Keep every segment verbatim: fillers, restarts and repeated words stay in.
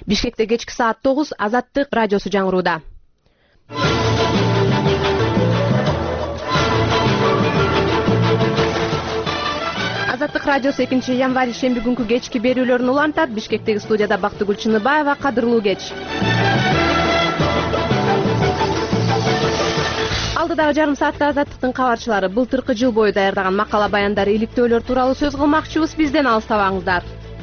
Бишкекте кечки саат тогуз Азаттык радиосу жаңырууда. Азаттык радиосу экинчи январь шемби күнкү кечки берүүлөрүн улантат. Бишкектеги студияда Бактыгүл Чыныбаева. Кадырлуу кеч. Алдыдагы жарым саатта Азаттыктын кабарчылары былтыркы жыл бою даярдаган макала баяндар, иликтөөлөр тууралуу сөз кылмакчыбыз. Бизден алыстабаңыздар.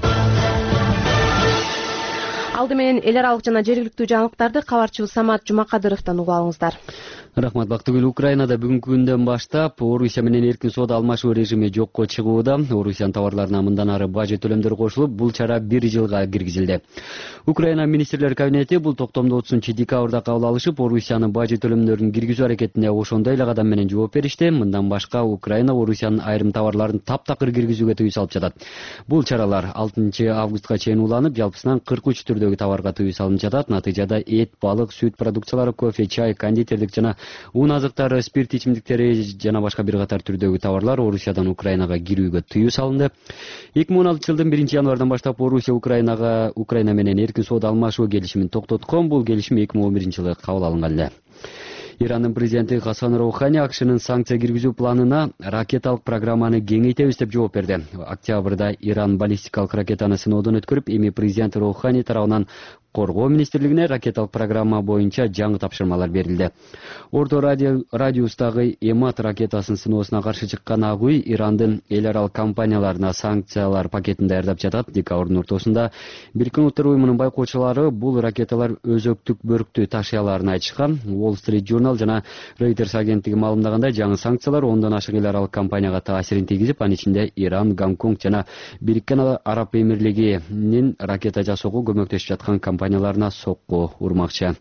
Алды менен эл аралык жана жергиликтүү жаңылыктарды кабарчыбыз Самат Жумакадыровдон угуп алыңыздар. Рахмат Бактыгүл. Украинада бүгүнкү күндөн баштап Орусия менен эркин соода алмашуу режими жокко чыгууда. Орусиянын товарларына мындан ары бажы төлөмдөр кошулуп, бул чара бир жылга киргизилди. Украина министрлер кабинети бул токтомду отузунчу декабрда кабыл алышып, Орусиянын бажы төлөмдөрүн киргизүү аракетине ошондой эле кадам менен жооп беришти. Мындан башка Украина Орусиянын айрым товарларын таптакыр киргизүүгө тыюу салып жатат. Бул чаралар алтынчы августка чейин уланып, жалпысынан кырк үч түрдөгү товарга тыюу салынып жатат. Натыйжада эт, балык, сүт продукциялары, кофе, чай, кондитерлик жана уун азыктары, спирт ичимдиктери жана башка бир катар түрдөгү товарлар Орусиядан Украинага кирүүгө тыюу салынды. эки миң он алтынчы жылдын биринчи январдан баштап Орусия Украинага Украина менен эркин соода алмашуу келишимин токтоткон. Бул келишим эки миң он биринчи жылы кабыл алынган эле. Ирандын президенти Хасан Роухани АКШнын санкция киргизүү планына ракеталык программаны кеңейтебиз деп жооп берди. Октябрда Иран баллистикалык ракетаны сыноодон өткөрүп, эми президент Роухани тарабынан Коргоо министрлигине ракеталык программа боюнча жаңы тапшырмалар берилди. Орто радио, радиустагы Эмат ракетасын сыноосуна каршы чыккан ак үй Ирандын эл аралык компанияларына санкциялар пакетин даярдап жатат. Декабрдын ортосунда Бириккен Улуттар уюмунун байкоочулары бул ракеталар өзөктүк бөрктү ташыяларын айтышкан. Wall Street Journal жана Reuters агенттиги маалымдагандай, жаңы санкциялар ондон ашык эл аралык компанияга таасирин тийгизип, анын ичинде Иран, Гонконг жана Бириккен Араб Эмирлигинин ракета жасоого көмөктөшүп жаткан компанияларына сокку урмакчы.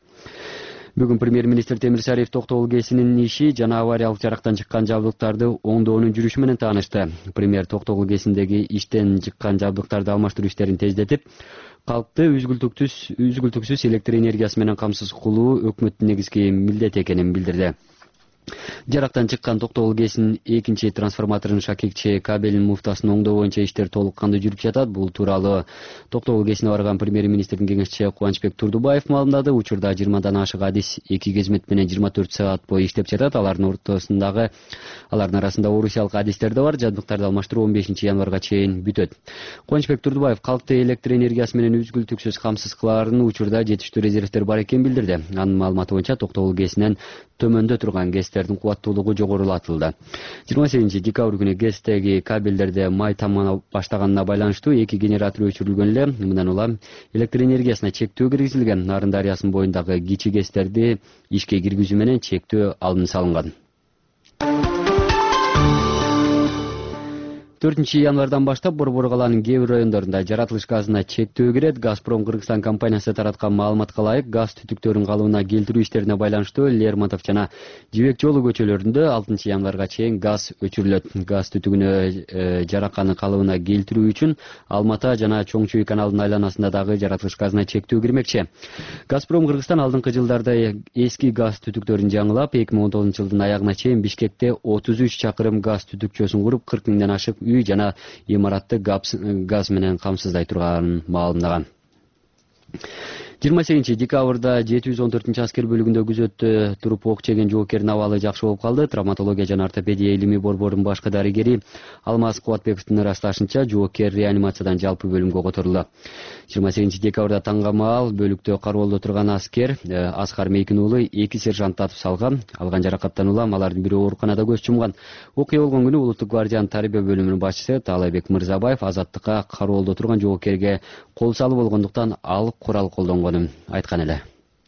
Бүгүн премьер-министр Темир Сариев токтогул КЭСинин иши жана авариялык жарактан чыккан жабдыктарды оңдоонун жүрүшү менен таанышты. Премьер токтогул КЭСиндеги иштен чыккан жабдыктарды алмаштыруу иштерин тездетип, калкты үзгүлтүксүз үзгүлтүксүз электр энергиясы менен камсыз кылуу өкмөттүн негизги милдети экенин билдирди. Жарактан чыккан токтогул КЭСинин экинчи трансформаторунун шакекче кабелинин муфтасын оңдоо боюнча иштер толук кандуу жүрүп жатат. Бул тууралуу токтогул КЭСине барган премьер-министрдин кеңешчиси Кубанычбек Турдубаев маалымдады. Учурда жыйырмадан ашык адис эки кызмет менен жыйырма төрт саат бою иштеп жатат. Алардын ортосундагы алардын арасында орусиялык адистер да бар. Жабдыктарды алмаштыруу он бешинчи январга чейин бүтөт. Кубанычбек Турдубаев калкты электр энергиясы менен үзгүлтүксүз камсыз кылаарын учурда жетиштүү резервдер бар экенин билдирди. Анын маалыматы боюнча токтогул КЭСинен төмөндө турган КЭСтердин кубаттуулугу жогорулатылды. жыйырма сегизинчи декабрь күнү КЭСтеги кабелдерде май тамгана баштаганына байланыштуу эки генератор өчүрүлгөн эле. Мындан улам электр энергиясына чектөө киргизилген. Нарын дарыясынын боюндагы кичи КЭСтерди ишке киргизүү менен чектөө алым салынган. төртүнчү январдан баштап Борбор калаанын кээ бир райондорунда жаратылыш газына чектөө кирет. Газпром Кыргызстан компаниясы тараткан маалыматка ылайык, газ түтүктөрүн калыбына келтирүү иштерине байланыштуу Лермонтов жана Жибек жолу көчөлөрүндө алтынчы январга чейин газ өчүрүлөт. Газ түтүгүнө жараканы калыбына келтирүү үчүн Алмата жана Чоң Чүй каналынын айланасында дагы жаратылыш газына чектөө кирмекчи. Газпром Кыргызстан алдыңкы жылдарда эски газ түтүктөрүн жаңылап, эки миң он тогузунчу жылдын аягына чейин Бишкекте отуз үч чакырым газ түтүкчөсүн куруп, кырк миңден ашык үй жана имаратты газ менен камсыздай турганын маалымдаган. жыйырма сегизинчи декабрда жети жүз он төртүнчү аскер бөлүгүндө күзөттө туруп ок жеген жоокердин абалы жакшы болуп калды. Травматология жана ортопедия илимий борборунун башкы дарыгери Алмаз Кубатбековдун ырасташынча, жоокер реанимациядан жалпы бөлүмгө которулду. жыйырма сегизинчи декабрда таңга маал бөлүктө кароолдо турган аскер Аскар Мейкин уулу эки сержант атып салган. Алган жаракаттан улам алардын бирөө ооруканада көз жумган. Окуя болгон күнү Улуттук гвардиянын тарбия бөлүмүнүн башчысы Таалайбек Мырзабаев Азаттыкка кароолдо турган жоокерге кол салып болгондуктан ал курал колдонгон айткан эле.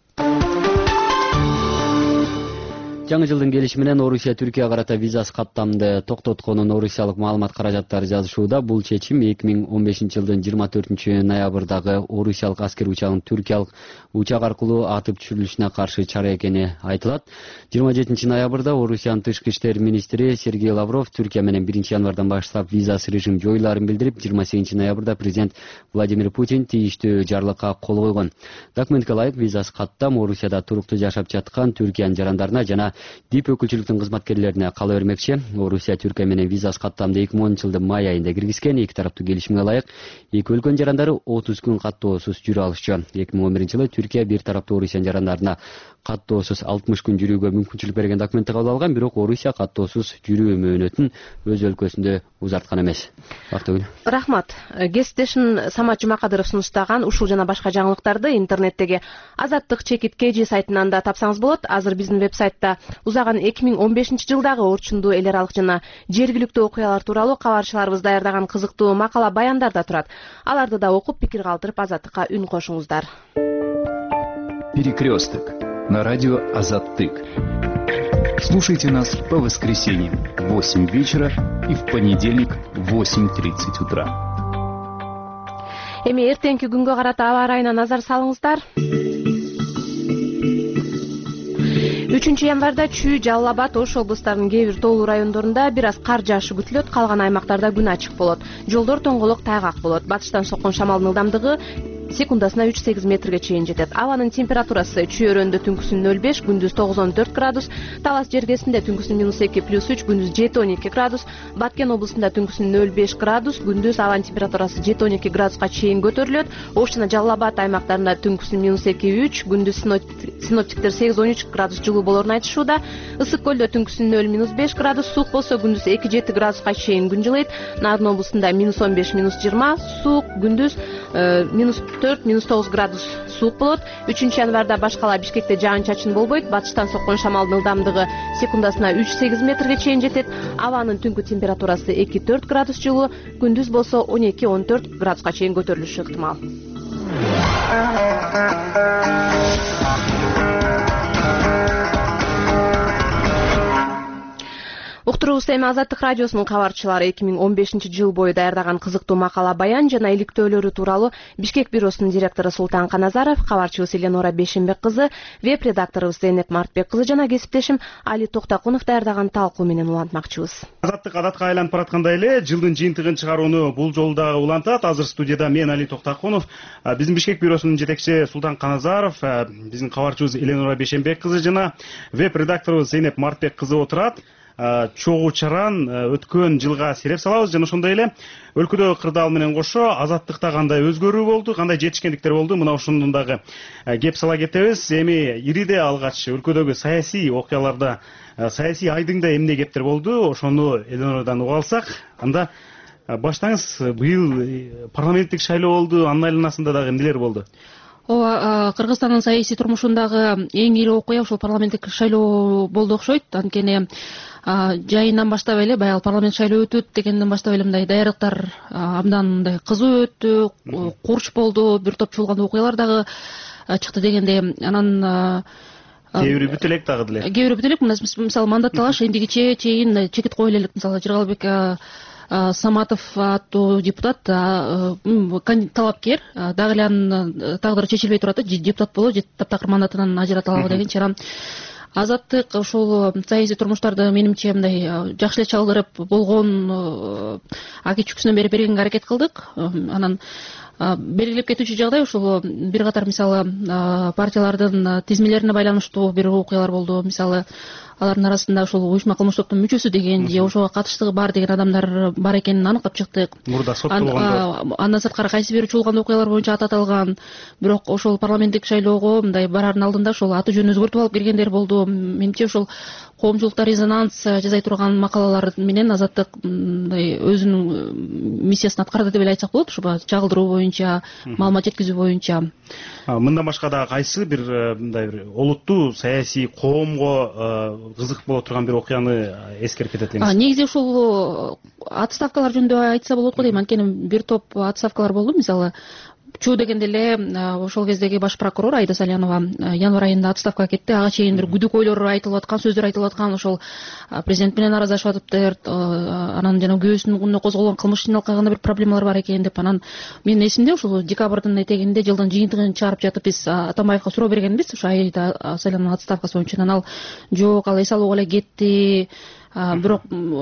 Жаңы жылдын келиши менен Орусия Түркияга карата визасыз каттамды токтотконун орусиялык маалымат каражаттары жазышууда. Бул чечим эки миң он бешинчи жылдын жыйырма төртүнчү ноябрдагы орусиялык аскер учагынын түркиялык учак аркылуу атып түшүрүлүшүнө каршы чара экени айтылат. жыйырма жетинчи ноябрда Орусиянын тышкы иштер министри Сергей Лавров Түркия менен биринчи январдан баштап визасыз режим жоюлаарын билдирип, жыйырма сегизинчи ноябрда президент Владимир Путин тийиштүү жарлыкка кол койгон. Документке ылайык визасыз каттам Орусияда туруктуу жашап жаткан Түркиянын жарандарына жана жана дип өкүлчүлүктүн кызматкерлерине кала бермекчи. Орусия Түркия менен визасыз каттамды эки миң онунчу жылдын май айында киргизген. Эки тараптуу келишимге ылайык эки өлкөнүн жарандары отуз күн каттоосуз жүрө алышчу. эки миң он биринчи жылы Түркия бир тараптуу Орусиянын жарандарына каттоосуз алтымыш күн жүрүүгө мүмкүнчүлүк берген документти кабыл алган, бирок Орусия каттоосуз жүрүү мөөнөтүн өз өлкөсүндө узарткан эмес. Актыгүл. Рахмат. Кесиптешим Самат Жумакадыров сунуштаган ушул жана башка жаңылыктарды интернеттеги Азаттык чекит kg сайтынан да тапсаңыз болот. Азыр биздин веб-сайтта узаган эки миң он бешинчи жылдагы орчундуу, эл аралык жана жергиликтүү окуялар тууралуу кабарчыларыбыз даярдаган кызыктуу макала баяндар да турат. Аларды да окуп, пикир калтырып, Азаттыкка үн кошуңуздар. Перекресток на радио Азаттык. Слушайте нас по воскресеньям в восемь вечера и в понедельник в восемь тридцать утра. Эми эртеңки күнгө карата аба ырайына назар салыңыздар. үчүнчү январда Чүй, Жалал Абад, Ош облустарынын кээ бир тоолуу райондорунда бир аз кар жаашы күтүлөт. Калган аймактарда күн ачык болот. Жолдор тоңголок, тайгак болот. Батыштан соккон шамалдын ылдамдыгы секундасына үч сегиз метрге чейин жетет. Абанын температурасы Чүй өрөндө түнкүсүн нөл беш, күндүз тогуз он төрт градус, Талас жергесинде түнкүсүн минус эки плюс үч, күндүз жети он эки градус, Баткен облусунда түнкүсүн нөл беш градус, күндүз абанын температурасы жети он эки градуска чейин көтөрүлөт. Ош жана Жалал Абад аймактарында түнкүсүн минус эки үч, күндүз синоптиктер сегиз он үч градус жылуу болоорун айтышууда. Ысык көлдө түнкүсүн нөл минус беш градус, суук болсо күндүз эки жети градуска чейин күн жылыйт. Нарын облусунда минус он беш минус жыйырма, суук, күндүз минус төрт минус тогуз градус суук болот. үчүнчү январда башкала Бишкекте жаан-чачын болбойт. Батыштан соккон шамалдын ылдамдыгы секундасына үч сегиз метрге чейин жетет. Абанын түнкү температурасы эки төрт градус жылуу, күндүз болсо он эки он төрт градуска чейин көтөрүлүшү ыктымал. Уктуруубузда эми Азаттык радиосунун кабарчылары эки миң он бешинчи жыл бою даярдаган кызыктуу макала баян жана иликтөөлөрү тууралуу Бишкек бюросунун директору Султан Каназаров, кабарчыбыз Эленора Бешенбек кызы, веб-редакторубуз Зейнеп Мартбек кызы жана кесиптешим Али Токтакунов даярдаган талкуу менен улантмакчыбыз. Азаттык адатка айланып бараткандай эле жылдын жыйынтыгын чыгарууну бул жолу дагы улантат. Азыр студияда мен Али Токтакунов, биздин Бишкек бюросунун жетекчиси Султан Каназаров, биздин кабарчыбыз Эленора Бешенбек кызы жана веб-редакторубуз Зейнеп Мартбек кызы отурат. Чогуу чаран өткөн жылга сереп салабыз жана ошондой эле өлкөдөгү кырдаал менен кошо азаттыкта кандай өзгөрүү болду, кандай жетишкендиктер болду, мына ошондон дагы кеп сала кетебиз. Эми ириде алгач өлкөдөгү саясий окуяларда, саясий айдыңда эмне кептер болду, ошону Эленорадан угуп алсак, анда баштаңыз. Быйыл парламенттик шайлоо болду, анын айланасында дагы эмнелер болду? Ооба, Кыргызстандын саясий турмушундагы эң ири окуя ушул парламенттик шайлоо болду окшойт. Анткени жайынан баштап эле баягы парламент шайлоо өтөт дегенден баштап эле мындай даярдыктар абдан мындай кызуу өттү, курч болду, бир топ чуулган окуялар дагы чыкты дегендей. Анан кээ бири бүтө элек дагы деле. Кээ бири бүтө элек, мисалы мандат талаш эндигиче чейин чекит кое элек. Мисалы Жыргалбек Саматов аттуу депутат, талапкер, дагы эле анын тагдыры чечилбей турат, депутат болобу же таптакыр мандатынан ажырата алабы деген чарам. Азаттык ушул саясий турмуштарды менимче мындай жакшы эле чалдырып болгон аки чүкүсүнөн бери бергенге аракет кылдык. Анан белгилеп кетүүчү жагдай ушул бир катар мисалы партиялардын тизмелерине байланыштуу бир окуялар болду. Мисалы алардын арасында ушул уюшма кылмыш топтун мүчөсү деген же ошого катыштыгы бар деген адамдар бар экенин аныктап чыктык. Мурда соттолгондор. Андан сырткары кайсы бир чуулган окуялар боюнча ат аталган. Бирок ошол парламенттик шайлоого мындай барардын алдында ошол аты жөнүн өзгөртүп алып киргендер болду. Менимче ушул коомчулукта резонанс жасай турган макалалар менен Азаттык мындай өзүнүн миссиясын аткарды деп эле айтсак болот. Ушул чагылдыруу боюнча, маалымат жеткизүү боюнча. Мындан башка дагы кайсы бир мындай бир олуттуу саясий коомго кызык боло турган бир окуяны эскерип кетет элеңиз? Негизи ушул отставкалар жөнүндө айтса болот го дейм. Анткени бир топ отставкалар болду. Мисалы Чуу дегенде эле ошол кездеги баш прокурор Айда Салянова январь айында отставкага кетти. Ага чейин бир күдүкөйлөр айтылып аткан, сөздөр айтылып аткан, ошол президент менен араздашып атыптыр, анан жана күйөөсүнүн күнүнө козголгон кылмыш ишине алкагында бир проблемалар бар экен деп. Анан менин эсимде ушул декабрдын этегинде жылдын жыйынтыгын чыгарып жатып биз Атамбаевка суроо бергенбиз ошо Айда Салянованын отставкасы боюнча. Анан ал жок, ал эс алууга эле кетти. Бирок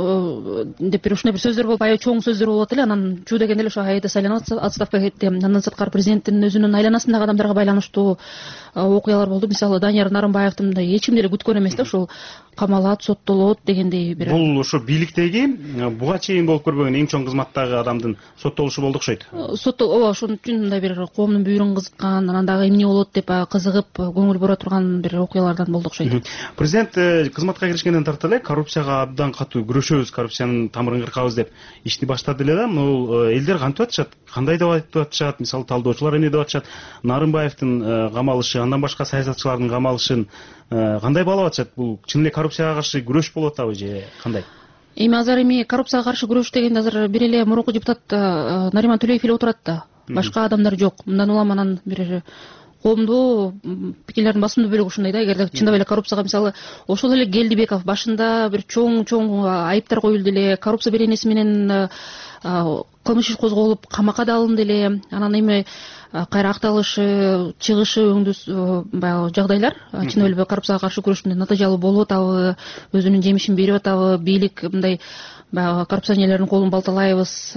деп бир ушундай бир сөздөр болуп, аябай чоң сөздөр болуп эле. Анан чуу дегенде эле ошо Айда Салянова отставкага кетти. Андан сырткары президенттин өзүнүн айланасындагы адамдарга байланыштуу окуялар болду. Мисалы Данияр Нарымбаевдин мындай эч ким деле күткөн эмес да ушул камалат, соттолот дегендей бир. Бул ушу бийликтеги буга чейин болуп көрбөгөн эң чоң кызматтагы адамдын соттолушу болду окшойт. Сотто ооба ошон үчүн мындай бир коомдун бүйүрүн кызыккан, анан дагы эмне болот деп кызыгып көңүл бура турган бир окуялардан болду окшойт. Президент кызматка киришкенден тарта эле коррупцияга абдан катуу күрөшөбүз, коррупциянын тамырын кыркабыз деп ишти баштады эле да. Бул элдер кантип атышат? Кандай деп айтып атышат? Мисалы талдоочулар эмне деп атышат? Нарымбаевдин камалышы, андан башка саясатчылардын камалышын кандай баалап атышат? Бул чын эле коррупцияга каршы күрөш болуп атабы же кандай? Эми азыр эми коррупцияга каршы күрөш дегенде азыр бир эле мурунку депутат Нариман Төлеев эле отурат да. Башка адамдар жок. Мындан улам анан бир коомдуу пикирлердин басымдуу бөлүгү ушундай да. Эгерде чындап эле коррупцияга мисалы ошол эле Келдибеков башында бир чоң чоң айыптар коюлду эле, коррупция беренеси менен кылмыш иш козголуп камакка да алынды эле. Анан эми кайра акталышы, чыгышы өңдүү баягы жагдайлар чын эле коррупцияга каршы күрөштү натыйжалуу болуп атабы, өзүнүн жемишин берип атабы, бийлик мындай баягы коррупционерлердин колун балталайбыз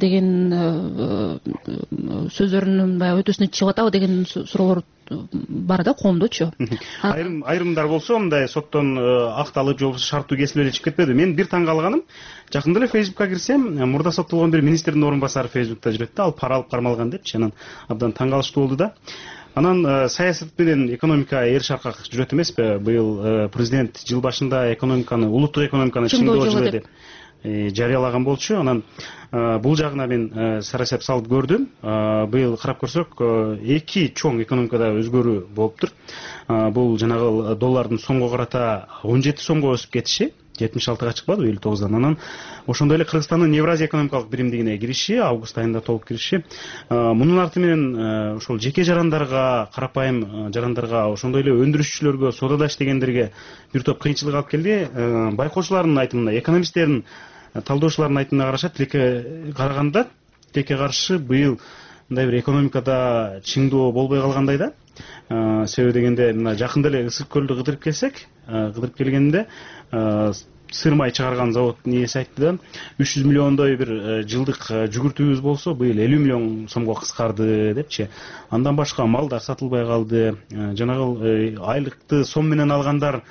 деген сөздөрүнүн баягы өтөсүнө чыгып атабы деген суроолор бар да коомдочу. Айрым айрымдар болсо мындай соттон акталып же болбосо шарттуу кесип эле чыгып кетпеди. Мен бир таң калганым, жакында эле Фейсбукка кирсем, мурда соттолгон бир министрдин орун басары Фейсбукта жүрөт да, ал пара алып кармалган депчи. Анан абдан таң калыштуу болду да. Анан саясат менен экономика эр шаркак жүрөт эмеспи? Быйыл президент жыл башында экономиканы, улуттук экономиканы чыңдоо жылы деп жарыялаган болчу. Анан бул жагына мен сарасап салып көрдүм. Быйыл карап көрсөк, эки чоң экономикада өзгөрүү болуптур. Бул жанагы доллардын сомго карата он жети сомго өсүп кетиши, жетимиш алтыга чыкпады элүү тогуздан. Анан ошондой эле Кыргызстандын Евразия экономикалык биримдигине кириши, август айында толук кириши. Мунун арты менен ошол жеке жарандарга, карапайым жарандарга, ошондой эле өндүрүшчүлөргө, соодадаш дегендерге бир топ кыйынчылык алып келди. Байкоочулардын айтымына, экономисттердин, талдоочулардын айтымына караша, тилекке караганда, тилекке каршы быйыл мындай бир экономикада чыңдоо болбой калгандай да. Себеби дегенде мына жакында эле Ысык көлдү кыдырып келсек, кыдырып келгенде сыр май чыгарган заводдун ээси айтты да, үч жүз миллиондой бир жылдык жүгүртүүбүз болсо, быйыл элүү миллион сомго кыскарды депчи. Андан башка малдар сатылбай калды. Жанагы айлыкты сом менен алгандар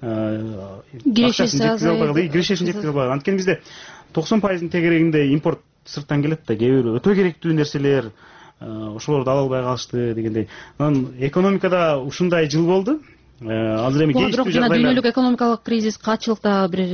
кирешеси азайды. Кирешесин жеткизе албаган. Анткени бизде токсон пайыздын тегерегинде импорт сырттан келет да, кээ бир өтө керектүү нерселер ошолорду ала албай калышты дегендей. Анан экономикада ушундай жыл болду. Азыр эми кейиштүү жагдайлар. Дүйнөлүк экономикалык кризис катчылыкта бир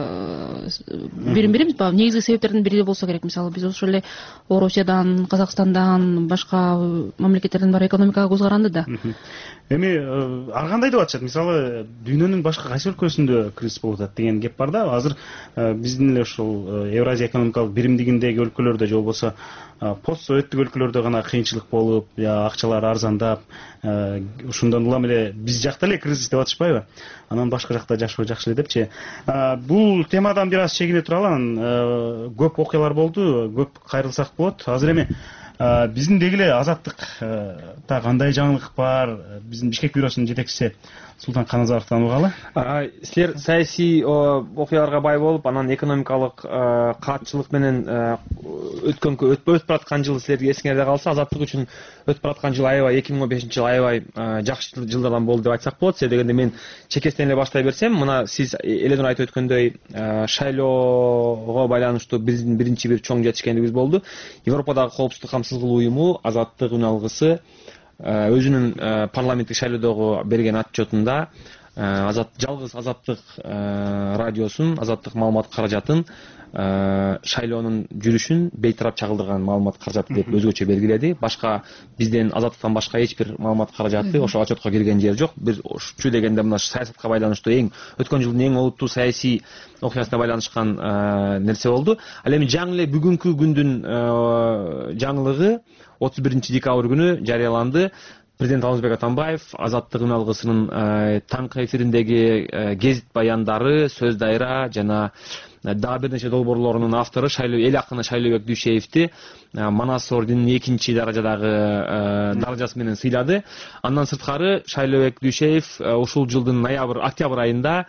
бирин беребиз ба? Негизги себептердин бири болсо керек. Мисалы биз ошол эле Орусиядан, Казакстандан, башка мамлекеттерден бар экономикага көз каранды да. Эми ар кандай деп атышат? Мисалы дүйнөнүн башка кайсы өлкөсүндө кризис болуп атат деген кеп бар да. Азыр биздин эле ушул Евразия экономикалык биримдигиндеги өлкөлөрдө же болбосо постсоветтик өлкөлөрдө гана кыйынчылык болуп, акчалар арзандап, ушундан улам эле биз жакта эле кризис деп атышпайбы? Анан башка жакта жашоо жакшы эле депчи. Бул темадан бир аз чегине туралы, анан көп окуялар болду, көп кайрылсак болот. Азыр эми биздин деги эле Азаттыкта кандай жаңылык бар? Биздин Бишкек бюросунун жетекчиси Султан Каназаровдон угалы. Силер саясий окуяларга бай болуп, анан экономикалык катчылык менен өткөн өтүп бараткан жыл силерге эсиңерде калса, Азаттык үчүн өтүп бараткан жыл аябай эки миң он бешинчи жыл аябай жакшы жылдардан болду деп айтсак болот. Себеби дегенде мен чекестен эле баштай берсем, мына сиз Эленур айтып өткөндөй шайлоого байланыштуу биздин биринчи бир чоң жетишкендигибиз болду. Европадагы коопсуздук камсыздык уюму Азаттык үн алгысы өзүнүн парламенттик шайлоодогу берген отчетунда Азат жалгыз Азаттык радиосун, Азаттык маалымат каражатын шайлоонун жүрүшүн бейтарап чагылдырган маалымат каражаты деп өзгөчө белгиледи. Башка бизден Азаттыктан башка эч бир маалымат каражаты ошол отчетко кирген жери жок. Бир ушчу дегенде мына саясатка байланыштуу эң өткөн жылдын эң олуттуу саясий окуясына байланышкан нерсе болду. Ал эми жаңы эле бүгүнкү күндүн жаңылыгы отуз биринчи декабрь күнү жарыяланды. Президент Алмазбек Атамбаев Азаттык үн алгысынын таңкы эфириндеги гезит баяндары, сөз дайра жана дагы бир нече долбоорлорунун автору Шайлоо эл акыны Шайлообек Дүйшеевди Манас орденинин экинчи даражадагы даражасы менен сыйлады. Андан сырткары Шайлообек Дүйшеев ушул жылдын ноябрь, октябрь айында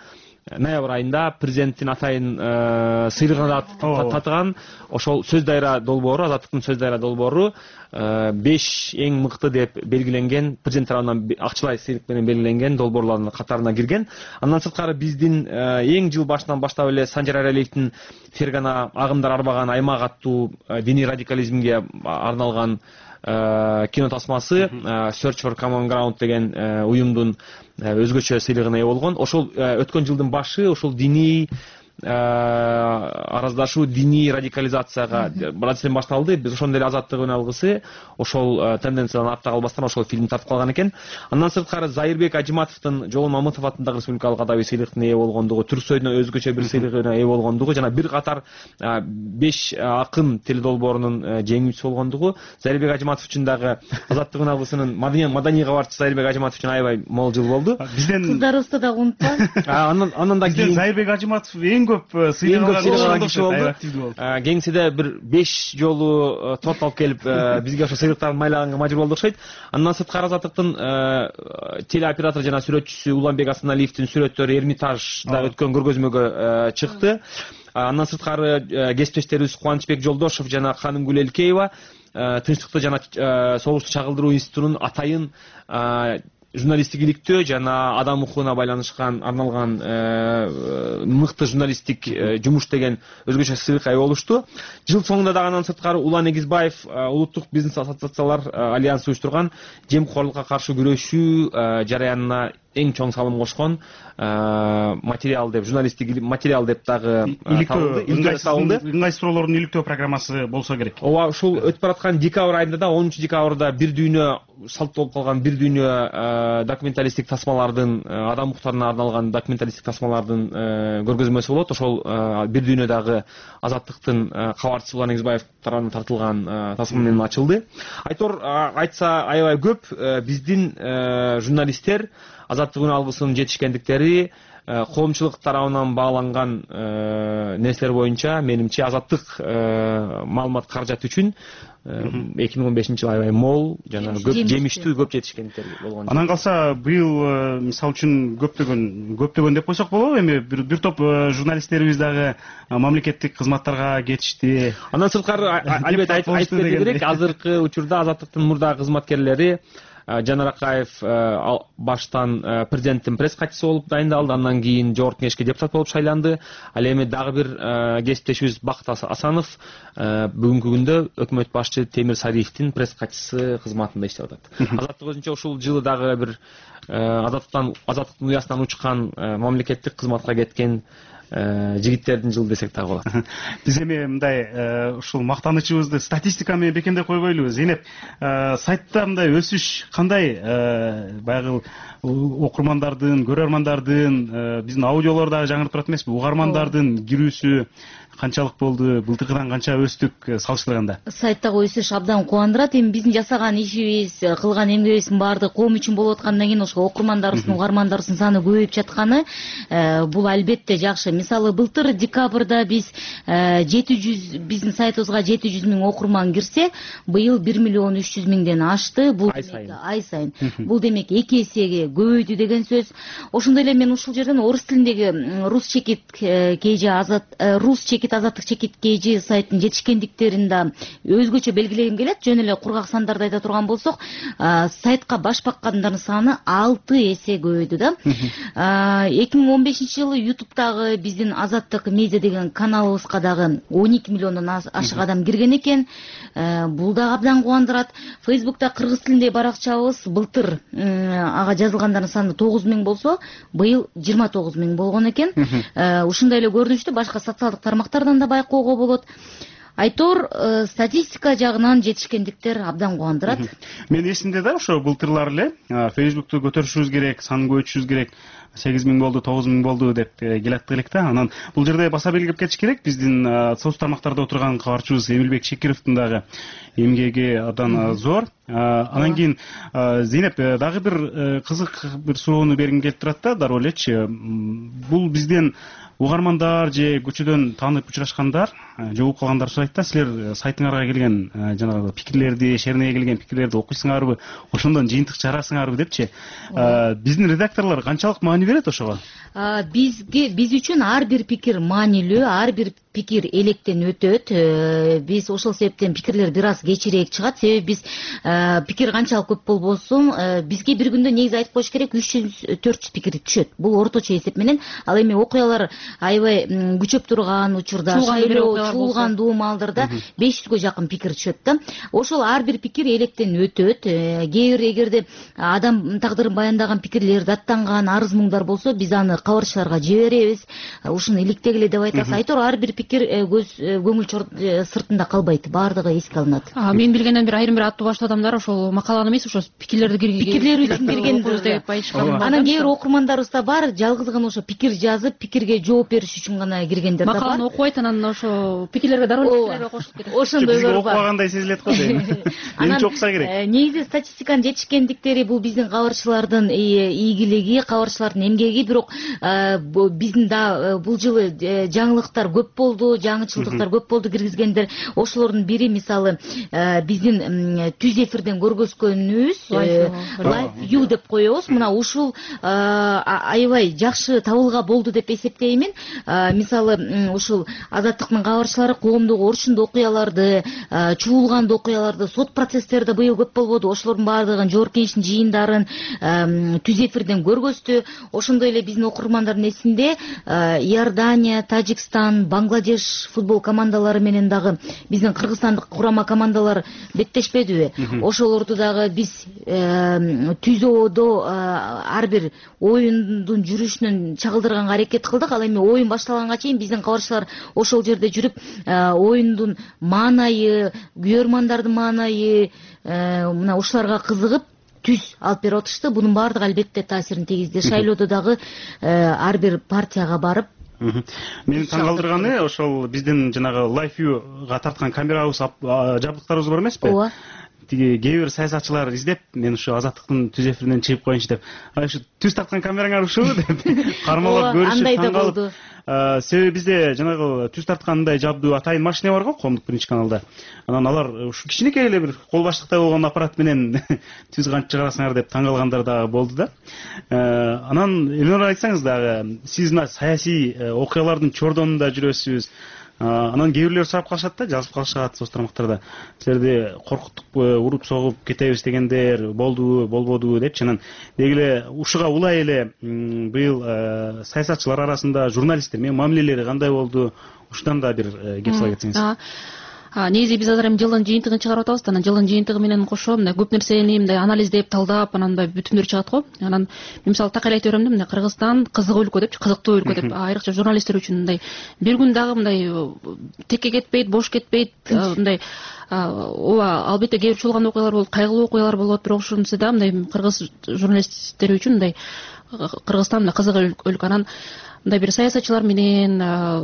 ноябрь айында президенттин атайын сыйлыгына да татыган ошол сөз дайра долбоору, Азаттыктын сөз дайра долбоору беш эң мыкты деп белгиленген, президент тарабынан акчалай сыйлык менен белгиленген долбоорлордун катарына кирген. Андан сырткары биздин эң жыл башынан баштап эле Санжар Аралиевдин Фергана агымдар арбаган аймак аттуу диний радикализмге арналган кино тасмасы Search for Common Ground деген уюмдун өзгөчө сыйлыгына ээ болгон. Ошол өткөн жылдын башы ошол диний араздашуу, диний радикализацияга процесс башталды. Биз ошондой эле Азаттык алгысы ошол тенденциядан артта калбастан ошол фильм тартып калган экен. Андан сырткары Зайырбек Ажиматовдун Жолон Мамытов атындагы республикалык адабий сыйлыктын ээ болгондугу, Түрксойдун өзгөчө бир сыйлыгына ээ болгондугу жана бир катар беш акын тил долбоорунун жеңүүчүсү болгондугу, Зайырбек Ажиматов үчүн дагы Азаттык алгысынын маданий кабарчысы Зайырбек Ажиматов үчүн аябай мол жыл болду. Бизден кыздарыбызды да унутпа. Анан андан да кийин Зайырбек Ажиматов эң көп сыйлык киши болду. Кеңседе бир беш жолу торт алып келип бизге ошо сыйлыктарды майлаганга мажбур болду окшойт. Андан сырткары Азаттыктын телеоператор жана сүрөтчүсү Уланбек Асаналиевдин сүрөттөрү Эрмитажда өткөн көргөзмөгө чыкты. Андан сырткары кесиптештерибиз Кубанычбек Жолдошов жана Ханымгүл Элкеева Тынчтыкты жана согушту чагылдыруу институтунун атайын журналисттик иликтөө жана адам укугуна байланышкан арналган мыкты журналисттик жумуш деген өзгөчө сыйлыкка ээ болушту. Жыл соңунда дагы андан сырткары Улан Эгизбаев улуттук бизнес ассоциациялар альянсы уюштурган жемкорлукка каршы күрөшүү жараянына эң чоң салым кошкон материал деп, журналисттик материал деп дагы иликтөө, ыңгайсыз суроолордун иликтөө программасы болсо керек. Ооба, ушул өтүп бараткан декабрь айында да онунчу декабрда бир дүйнө салт болуп калган бир дүйнө документалисттик тасмалардын, адам укуктарына арналган документалисттик тасмалардын көргөзмөсү болот. Ошол бир дүйнө дагы Азаттыктын кабарчысы Улан Эгизбаев тарабынан тартылган тасма менен ачылды. Айтор айтса аябай көп биздин журналисттер Азаттык алгысынын жетишкендиктери, коомчулук тарабынан бааланган нерселер боюнча менимче Азаттык маалымат каражаты үчүн эки миң он бешинчи жыл аябай мол жана көп жемиштүү, көп жетишкендиктер болгон. Анан калса быйыл мисалы үчүн көптөгөн көптөгөн деп койсок болобу, эми бир топ журналисттерибиз дагы мамлекеттик кызматтарга кетишти. Андан сырткары албетте айтып кетүү керек, азыркы учурда Азаттыктын мурдагы кызматкерлери Жанар Акаев баштан президенттин пресс катчысы болуп дайындалды, андан кийин жогорку кеңешке депутат болуп шайланды. Ал эми дагы бир кесиптешибиз Бакыт Асанов бүгүнкү күндө өкмөт башчы Темир Сариевдин пресс катчысы кызматында иштеп атат. Азаттык өзүнчө ушул жылы дагы бир Азаттыктан Азаттыктын уясынан учкан мамлекеттик кызматка кеткен жигиттердин жылы десек дагы болот. Биз эми мындай ушул мактанычыбызды статистика менен бекемдеп койгойлу. Зейнеп, сайтта мындай өсүш кандай? Баягы окурмандардын, көрөрмандардын, биздин аудиолор дагы жаңырып турат эмеспи? Угармандардын кирүүсү канчалык болду? Былтыркыдан канча өстүк салыштырганда? Сайттагы өсүш абдан кубандырат. Эми биздин жасаган ишибиз, кылган эмгегибиздин баардыгы коом үчүн болуп аткандан кийин ошол окурмандарыбыздын, угармандарыбыздын саны көбөйүп жатканы бул албетте жакшы. Мисалы былтыр декабрда биз жети жүз биздин сайтыбызга жети жүз миң окурман кирсе, быйыл бир миллион үч жүз миңден ашты. Бул ай сайын. Бул демек эки эсеге көбөйдү деген сөз. Ошондой эле мен ушул жерден орус тилиндеги рус чекит кж азат рус чекит азаттык чекит kg сайттын жетишкендиктерин да өзгөчө белгилегим келет. Жөн эле кургак сандарды айта турган болсок, сайтка баш баккандардын саны алты эсе көбөйдү да. эки миң он бешинчи жылы ютубтагы биздин Азаттык медиа деген каналыбызга дагы он эки миллиондон ашык адам кирген экен. Бул дагы абдан кубандырат. Фейсбукта кыргыз тилинде баракчабыз былтыр ага жазылгандардын саны тогуз миң болсо, быйыл жыйырма тогуз миң болгон экен. Ушундай эле көрүнүштү башка социалдык тармактардан да байкоого болот. Айтор статистика жагынан жетишкендиктер абдан кубандырат. Мен эсимде да ошо былтырлар эле Фейсбукту көтөрүшүбүз керек, санын көбөйтүшүбүз керек. сегиз миң болду, тогуз миң болду деп келаттык элек да. Анан бул жерде баса белгилеп кетиш керек. Биздин соц тармактарда отурган кабарчыбыз Эмилбек Шекировдун дагы эмгеги абдан зор. Анан кийин Зейнеп дагы бир кызык бир суроону бергим келип турат да, дароо элечи. Бул бизден угармандар же көчөдөн таанып учурашкандар, жолугуп калгандар сурайт да, силер сайтыңарга келген жанагы пикирлерди, шерине келген пикирлерди окуйсуңарбы, ошондон жыйынтык чыгарасыңарбы депчи. Биздин редакторлор канчалык маани маани берет ошого? Бизге биз үчүн ар бир пикир маанилүү, ар бир пикир электен өтөт. Биз ошол себептен пикирлер бир аз кечирээк чыгат. Себеби биз пикир канчалык көп болбосун, бизге бир күндө негизи айтып коюш керек үч жүз төрт жүз пикир түшөт. Бул орточо эсеп менен. Ал эми окуялар аябай күчөп турган учурда, шайлоо, чуулган дуу маалдарда беш жүзгө жакын пикир түшөт да. Ошол ар бир пикир электен өтөт. Кээ бир эгерде адам тагдырын баяндаган пикирлер даттанган арыз муңдар болсо, биз аны кабарчыларга жиберебиз. Ушуну иликтегиле деп айтабыз. Айтор ар бир пикир көз көңүл сыртында калбайт, баардыгы эске алынат. Мен билгенден бир айрым бир аттуу баштуу адамдар ошол макаланы эмес, ошо пикирлерди киргизген, пикирлер үчүн киргендир деп айтышкан. Анан кээ бир окурмандарыбыз да бар, жалгыз гана ошо пикир жазып, пикирге жооп бериш үчүн гана киргендер да бар. Макаланы окубайт, анан ошо пикирлерге дароо кошулуп кетет. Ошондойлор бар. Окубагандай сезилет го дейм. Менимче окуса керек. Негизи статистиканын жетишкендиктери бул биздин кабарчылардын ийгилиги, кабарчылардын эмгеги, бирок биздин да бул жылы жаңылыктар көп болду, жаңычылдыктар көп болду киргизгендер. Ошолордун бири мисалы биздин түз эфирден көргөзгөнүбүз Live View деп коебуз. Мына ушул аябай жакшы табылга болду деп эсептеймин. Мисалы ушул Азаттыктын кабарчылары коомдук орчундуу окуяларды, чуулгандуу окуяларды, сот процесстерди быйыл көп болбоду. Ошолордун баардыгын жогорку кеңештин жыйындарын түз эфирден көргөздү. Ошондой эле биздин окурмандардын эсинде Иордания, Тажикстан, Бангладеш футбол командалары менен дагы биздин кыргызстандык курама командалар беттешпедиби? Ошолорду дагы биз түзүүдө ар бир оюндун жүрүшүнөн чагылдырганга аракет кылдык. Ал эми оюн башталганга чейин биздин кабарчылар ошол жерде жүрүп оюндун маанайы, күйөрмандардын маанайы, мына ушуларга кызыгып түз алып берип атышты. Бунун баардыгы албетте таасирин тийгизди. Шайлоодо дагы ар бир партияга барып. Мени таң калтырганы ошол биздин жанагы Live View-га тарткан камерабыз, жабдыктарыбыз бар эмеспи? Ооба. Тиги кээ бир саясатчылар издеп, мен ушу Азаттыктын түз эфиринен чыгып коеюнчу деп, ай ушу түз тарткан камераңар ушул деп кармалап көрүшүп таң калып. Себеби бизде жанагы түз тарткандай жабдуу атайын машина бар го, коомдук биринчи каналда. Анан алар ушу кичинекей эле бир кол баштыктай болгон аппарат менен түз кантип чыгарасыңар деп таң калгандар дагы болду да. Анан Эленора, айтсаңыз дагы, сиз мына саясий окуялардын чордонунда жүрөсүз. Анан кээ бирлер сурап калышат да, жазып калышат соц тармактарда. Силерди коркуттукпу, уруп согуп кетебиз дегендер болдубу, болбодубу депчи. Анан деги эле ушуга улай эле быйыл саясатчылар арасында журналисттер менен мамилелери кандай болду? Ушудан да бир кеп сала кетсеңиз. Негизи биз азыр эми жылдын жыйынтыгын чыгарып атабыз да, анан жылдын жыйынтыгы менен кошо мындай көп нерсени мындай анализдеп, талдап, анан мындай бүтүндөр чыгат го. Анан мисалы такыр айтып берем да, мындай Кыргызстан кызык өлкө депчи, кызыктуу өлкө деп, айрыкча журналисттер үчүн мындай бир күн дагы мындай текке кетпейт, бош кетпейт, мындай ооба, албетте кээ бир чуулган окуялар болот, кайгылуу окуялар болот, бирок ушунусу да мындай кыргыз журналисттери үчүн мындай Кыргызстан мындай кызык өлкө. Анан мындай бир саясатчылар менен,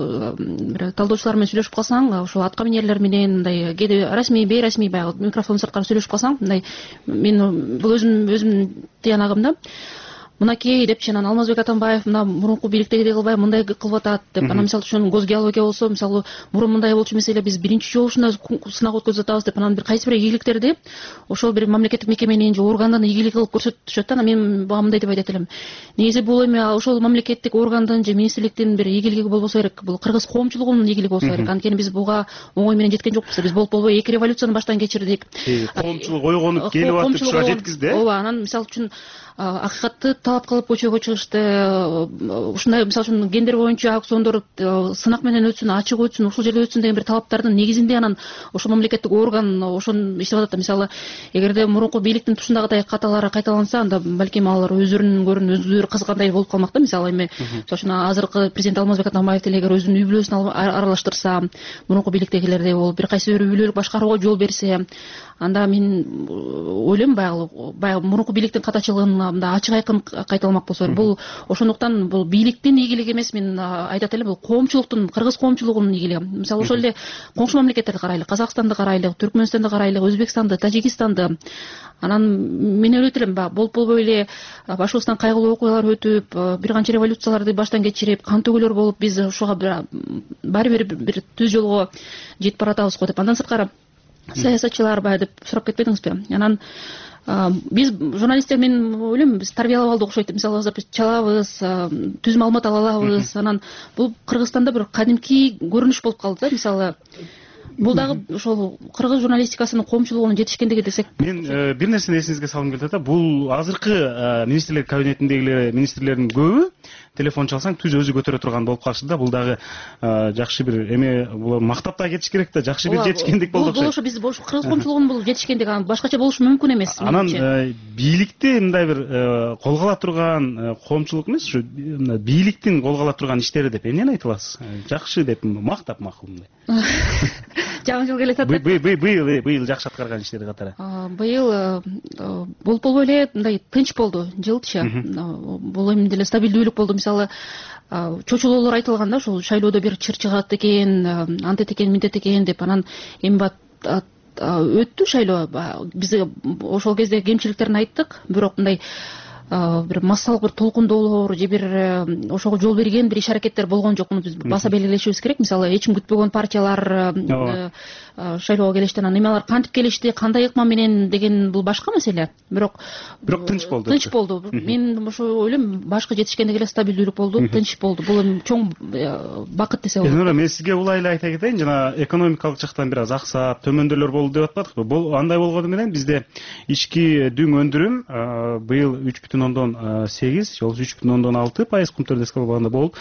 бир талдоочулар менен сүйлөшүп калсаң, ошол атка минерлер менен мындай кээде расмий, бейрасмий баягы микрофон сырткары сүйлөшүп калсаң, мындай мен бул өзүм өзүмдүн тыянагым да. Мынакей депчи, анан Алмазбек Атамбаев мына мурунку бийликтегидей кылбай мындай кылып атат деп. Анан мисалы үчүн госгеология болсо, мисалы мурун мындай болчу эмес эле, биз биринчи жолу ушундай сынак өткөзүп атабыз деп. Анан бир кайсы бир ийгиликтерди ошол бир мамлекеттик мекеменин же органдын ийгилиги кылып көрсөтүшөт да. Мен буга мындай деп айтат элем. Негизи бул эми ошол мамлекеттик органдын же министрликтин бир ийгилиги болбосо керек. Бул кыргыз коомчулугунун ийгилиги болсо керек. Анткени биз буга оңой менен жеткен жокпуз. Биз болуп болбой эки революцияны баштан кечирдик. Коомчулук ойгонуп келип атып ушуга жеткизди. Ооба, анан мисалы үчүн акыйкатты талап кылып көчөгө чыгышты. Ушундай мисалы үчүн гендер боюнча аукциондор сынак менен өтсүн, ачык өтсүн, ушул жерде өтсүн деген бир талаптардын негизинде анан ошол мамлекеттик орган ошону иштеп атат да. Мисалы, эгерде мурунку бийликтин тушундагыдай каталары кайталанса, анда балким алар өздөрүнүн көрүн өздөрү кызыккандай болуп калмак да. Мисалы эми мисалы үчүн азыркы президент Алмазбек Атамбаев деле эгер өзүнүн үй бүлөсүн аралаштырса, мурунку бийликтегилердей болуп бир кайсы бир үй бүлөлүк башкарууга жол берсе, анда мен ойлойм баягы баягы мурунку бийликтин катачылыгын мындай ачык айкын кайталамак болсо, бул ошондуктан бул бийликтин ийгилиги эмес, мен айтат элем, бул коомчулуктун, кыргыз коомчулугунун ийгилиги. Мисалы ошол эле коңшу мамлекеттерди карайлык, Казакстанды карайлык, Түркмөнстанды карайлык, Өзбекстанды, Тажикистанды. Анан мен ойлойт элем, болуп болбой эле башыбыздан кайгылуу окуялар өтүп, бир канча революцияларды баштан кечирип, кан төгүлөр болуп, биз ушуга баары бир бир түз жолго жетип баратабыз го деп. Андан сырткары саясатчылар баягы деп сурап кетпедиңизби? Анан биз журналисттер, мен ойлойм, биз тарбиялап алдык окшойт. Мисалы азыр биз чалабыз, түз маалымат ала алабыз. Анан бул Кыргызстанда бир кадимки көрүнүш болуп калды да. Мисалы бул дагы ошол кыргыз журналистикасынын коомчулугунун жетишкендиги десек. Мен бир нерсени эсиңизге салгым келет да. Бул азыркы министрлер кабинетиндеги министрлердин көбү телефон чалсаң түз өзү көтөрө турган болуп калышты да. Бул дагы жакшы бир эме, булар мактап да кетиш керек да, жакшы бир жетишкендик болду. Бул ошо биз кыргыз коомчулугунун бул жетишкендик, башкача болушу мүмкүн эмес. Анан бийликти мындай бир колго ала турган коомчулук эмес, ушу бийликтин колго ала турган иштери деп эмнени айтып аласыз? Жакшы деп мактап макул мындай. Жаңы жыл келе атат. Быйыл быйыл жакшы аткарган иштери катары. Быйыл болуп болбой эле мындай тынч болду жылчы. Бул эми деле стабилдүүлүк болду. Мисалы чочулоолор айтылган да, ошол шайлоодо бир чыр чыгат экен, антет экен, минтет экен деп. Анан эми өттү шайлоо. Биз ошол кезде кемчиликтерин айттык, бирок мындай бир массалык бир толкундоолор же бир ошого жол берген бир иш аракеттер болгон жок. Муну биз баса белгилешибиз керек. Мисалы эч ким күтпөгөн партиялар шайлоого келишти. Анан эми алар кантип келишти, кандай ыкма менен деген бул башка маселе. Бирок бирок тынч болду. Тынч болду. Мен ошо ойлойм, башкы жетишкендиги эле стабилдүүлүк болду, тынч болду. Бул эми чоң бакыт десе болот. Элнура, мен сизге улай эле айта кетейин, жана экономикалык жактан бир аз аксап, төмөндөөлөр болду деп атпадыкпы? Бул андай болгону менен бизде ички дүң өндүрүм быйыл үч бүтүн ондон сегиз, же үч бүтүн ондон алты пайыз кумтөрдө эскалабаганда болуп,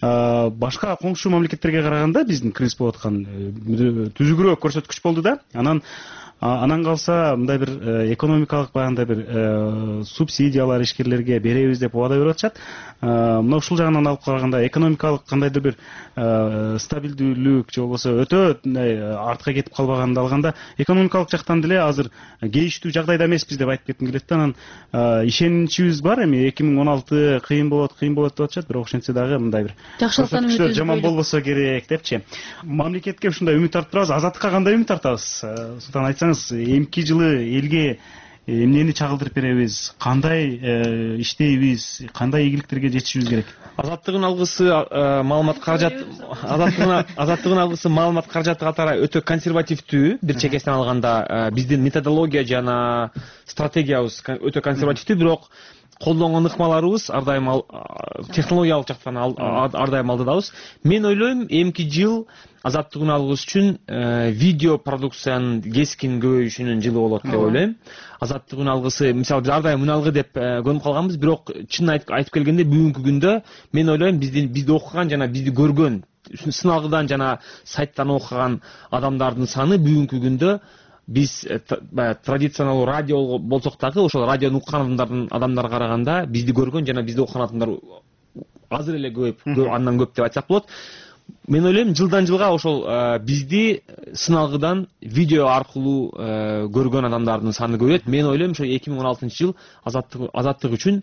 башка коңшу мамлекеттерге караганда биздин кризис болуп аткан түзүгүрөөк көрсөткүч болду да. Анан анан калса мындай бир экономикалык баягындай бир субсидиялар ишкерлерге беребиз деп убада берип атышат. Мына ушул жагынан алып караганда экономикалык кандайдыр бир стабилдүүлүк же болбосо өтө мындай артка кетип калбаганды алганда, экономикалык жактан деле азыр кейиштүү жагдайда эмеспиз деп айтып кетким келет да. Анан ишеничибиз бар, эми эки миң он алты кыйын болот, кыйын болот деп атышат, бирок ошентсе дагы мындай бир жакшылыктан үмүт жаман болбосо керек депчи. Мамлекетке ушундай үмүт арттырабыз. Азаттыкка кандай үмүт артабыз? Султан, айтсаңыз, эмки жылы элге эмнени чагылдырып беребиз, кандай иштейбиз, кандай ийгиликтерге жетишибиз керек? Азаттыгын алгысы маалымат каражат азаттыгын алгысы маалымат каражаты катары өтө консервативдүү. Бир чекесинен алганда биздин методология жана стратегиябыз өтө консервативдүү, бирок колдонгон ыкмаларыбыз ар дайым технологиялык жактан ар дайым алдыдабыз. Мен ойлойм, эмки жыл азаттыгын алгыс үчүн видео продукциянын кескин көбөйүшүнүн жылы болот деп ойлойм. Азаттыгын алгысы, мисалы биз ар дайым муналгы деп көнүп калганбыз, бирок чынын айтып келгенде бүгүнкү күндө мен ойлойм, биздин бизди окуган жана бизди көргөн, сыналгыдан жана сайттан окуган адамдардын саны бүгүнкү күндө биз традиционалдуу радио болсок дагы ошол радиону уккан адамдардын адамдарга караганда бизди көргөн жана бизди окуган адамдар азыр эле көп, андан көп деп айтсак болот. Мен ойлойм, жылдан жылга ошол бизди сыналгыдан видео аркылуу көргөн адамдардын саны көбөйөт. Мен ойлойм, ошо эки миң он алтынчы жыл азаттык үчүн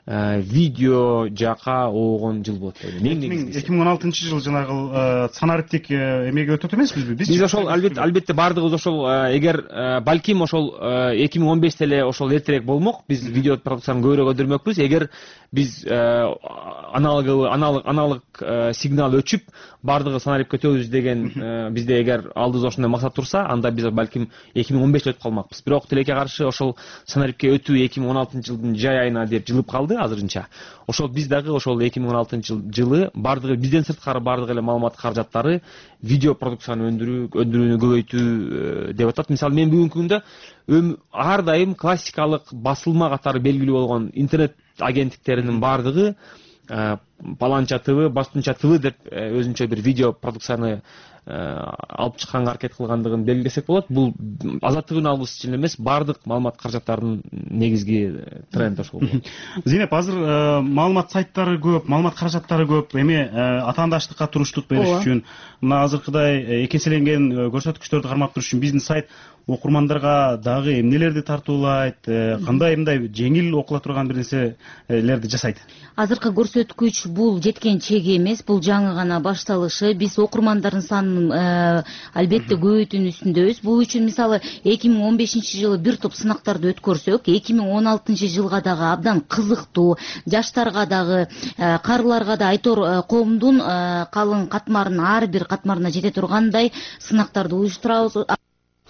видео жака оогон жыл болот деп ойлойм. эки миң он алтынчы жыл жанагы санариптик эмеге өтөт эмеспизби? Биз ошол албетте бардыгыбыз ошол, эгер балким ошол эки миң он беште эле ошол эртерээк болмок, биз видео продукцияны көбүрөөк өндүрмөкпүз. Эгер биз аналог аналог сигнал өчүп бардыгы санарипке өтөбүз деген бизде эгер алдыбызда ошондой максат турса, анда биз балким эки миң он беште өтүп калмакпыз. Бирок тилекке каршы ошол санарипке өтүү эки миң он алтынчы жылдын жай айына деп жылып калды азырынча. Ошол биз дагы ошол эки миң он алтынчы жылы бардыгы бизден сырткары бардыгы эле маалымат каражаттары видео продукцияны өндүрүү өндүрүүнү көбөйтүү деп атат. Мисалы, мен бүгүнкү күндө ар дайым классикалык басылма катары белгилүү болгон интернет агенттиктеринин бардыгы Паланча ТВ, Бастунча ТВ деп өзүнчө бир видео продукцияны алып чыкканга аракет кылгандыгын белгилесек болот. Бул азаттыгын алгыс үчүн эмес, бардык маалымат каражаттарынын негизги тренди ошол. Зейнеп, азыр маалымат сайттары көп, маалымат каражаттары көп. Эми атаандаштыкка туруштук бериш үчүн, мына азыркыдай экеселенген көрсөткүчтөрдү кармап туруш үчүн биздин сайт окурмандарга дагы эмнелерди тартуулайт, кандай мындай жеңил окула турган бир нерселерди жасайт? Азыркы көрсөткүч бул жеткен чеги эмес, бул жаңы гана башталышы. Биз окурмандардын санын албетте көбөйтүүнүн үстүндөбүз. Бул үчүн мисалы эки миң он бешинчи жылы бир топ сынактарды өткөрсөк, эки миң он алтынчы жылга дагы абдан кызыктуу, жаштарга дагы, карыларга да айтор коомдун калың катмарынын ар бир катмарына жете тургандай сынактарды уюштурабыз.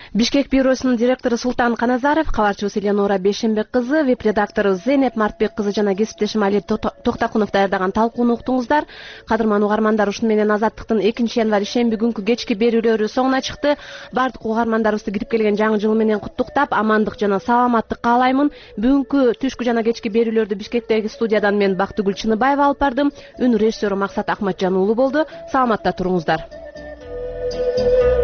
Бишкек бюросунун директору Султан Каназаров, кабарчыбыз Эленора Бейшенбек кызы, веб редактору Зейнеп Мартбек кызы жана кесиптешим Али Токтакунов даярдаган талкууну уктуңуздар. Кадырман угармандар, ушуну менен Азаттыктын экинчи январь ишемби күнкү кечки берүүлөрү соңуна чыкты. Бардык угармандарыбызды кирип келген жаңы жыл менен куттуктап, амандык жана саламаттык каалаймын. Бүгүнкү түшкү жана кечки берүүлөрдү Бишкектеги студиядан мен Бактыгүл Чыныбаева алып бардым. Үн режиссеру Максат Акматжан уулу болду. Саламатта туруңуздар.